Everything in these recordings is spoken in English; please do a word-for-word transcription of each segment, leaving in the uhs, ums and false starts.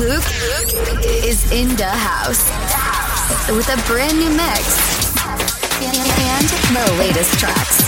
Luke is in the house with a brand new mix and the latest tracks.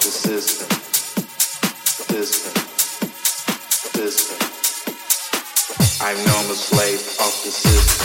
the system. Distant, distant. I'm no more slave of the system.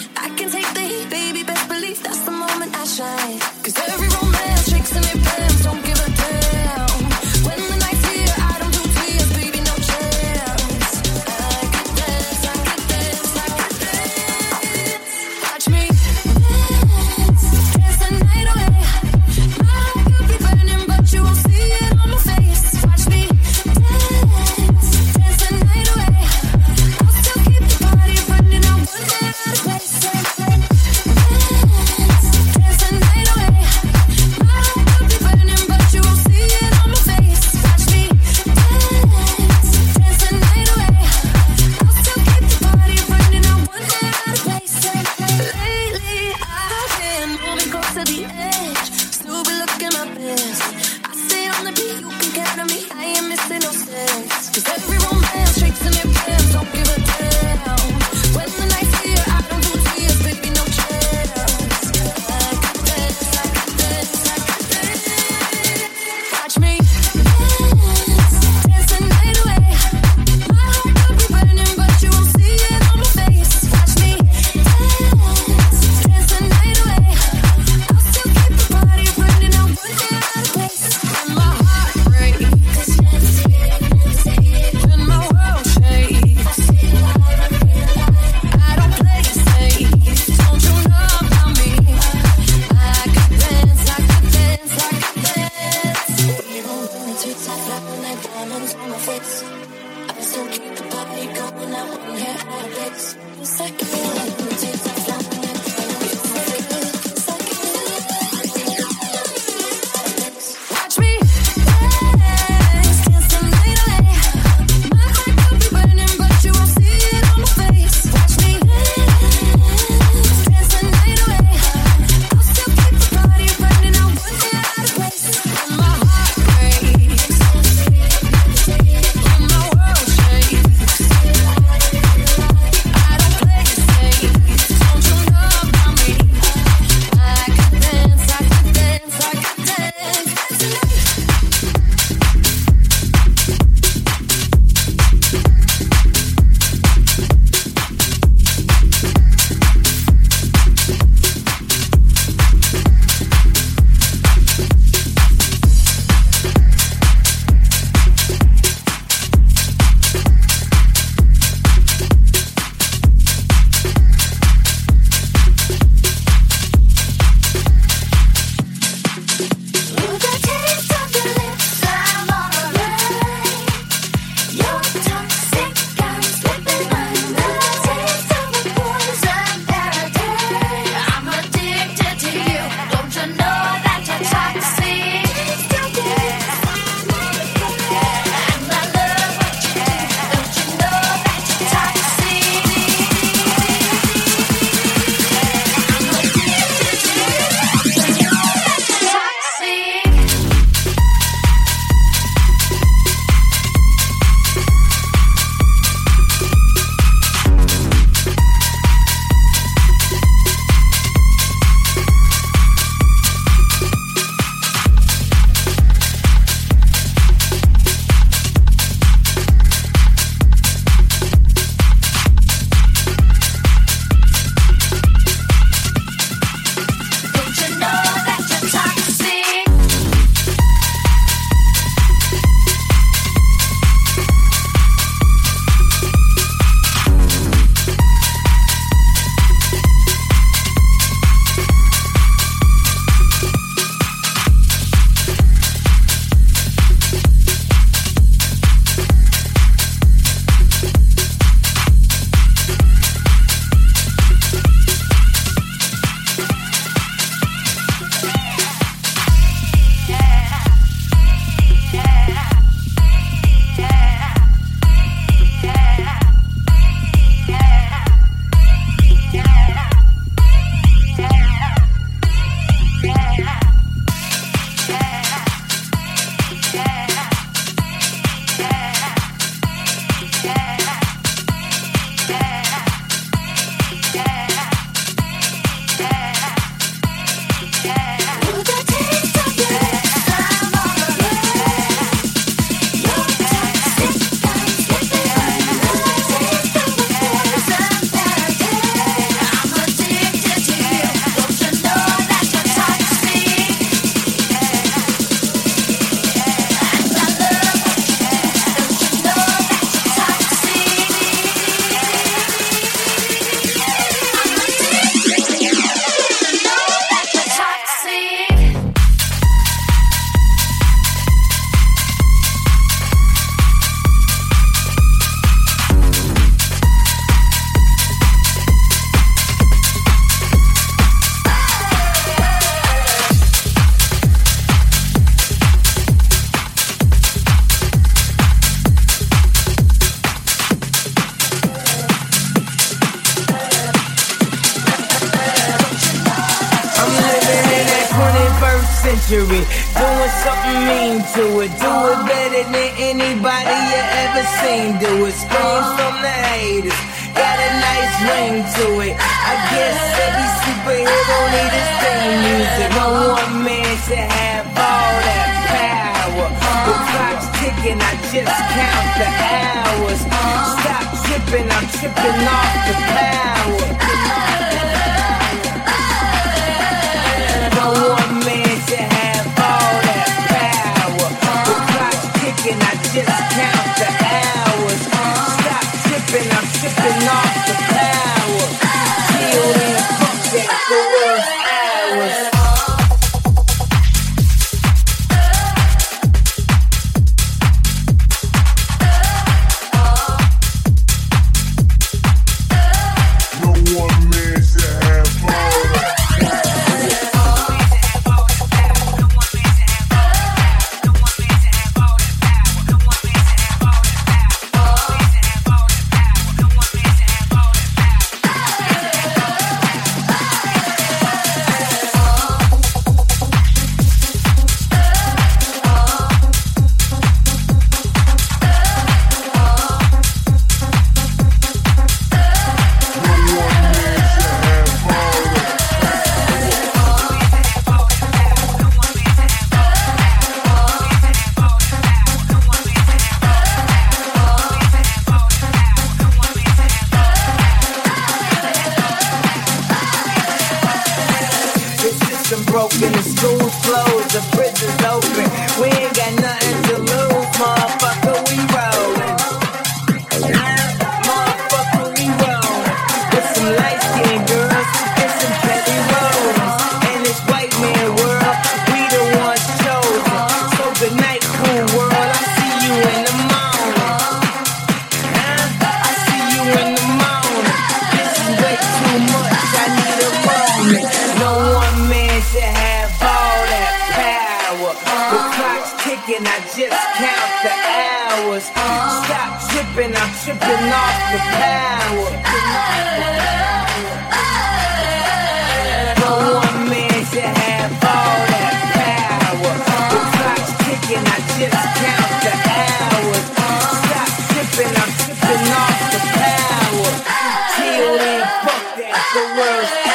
I can take the heat, baby, best believe that's the moment I shine. Cause every romance, tricks in their plans, don't give a damn. When the night's here, I don't do tears, baby, no chance. I could dance, I could dance, I could dance. Watch me dance, dance the night away. My heart could be burning, but you won't see it on my face. Watch me dance, dance the night away. I'll still keep the party running, I wonder how to place it. century. Doing something mean to it. Do it better than anybody you ever seen. Do it. Scream from the haters. Got a nice ring to it. I guess every superhero need his theme music. No one man should have all that power. The clock's ticking, I just count the hours. Stop tripping, I'm tripping off the power. No one man should have all that power. The clock's ticking, I just count the hours. Stop tripping, I'm tripping off the power. Chill and fuck that, the world's ours. Broken, the school's closed, the prison's open. We ain't got nothing to lose, motherfucker, we rollin'. Motherfucker, we rollin'. With some light-skinned girls and some petty rollers. In this white man world, we the ones chosen. So good night, cool world, I see you in the morning. Huh? I see you in the morning. This is way too much, I need a moment. No one man should have all that power. The clock's ticking, I just count the hours. Stop tripping, I'm tripping off the power. No one man should have all that power. The clock's ticking, I just count the hours. Stop tripping, I'm tripping off the power. Chill and fuck that, the world's